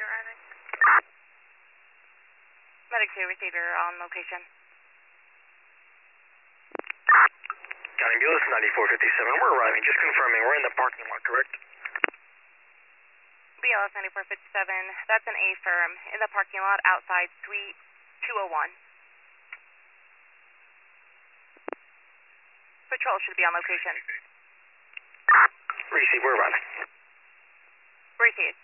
arriving. Medic 2 receiver on location. County Ambulance 9457, we're arriving. Just confirming, we're in the parking lot, correct? BLS 9457, that's an A-firm in the parking lot outside Suite 201. Patrol should be on location. Receive, we're arriving. Receive.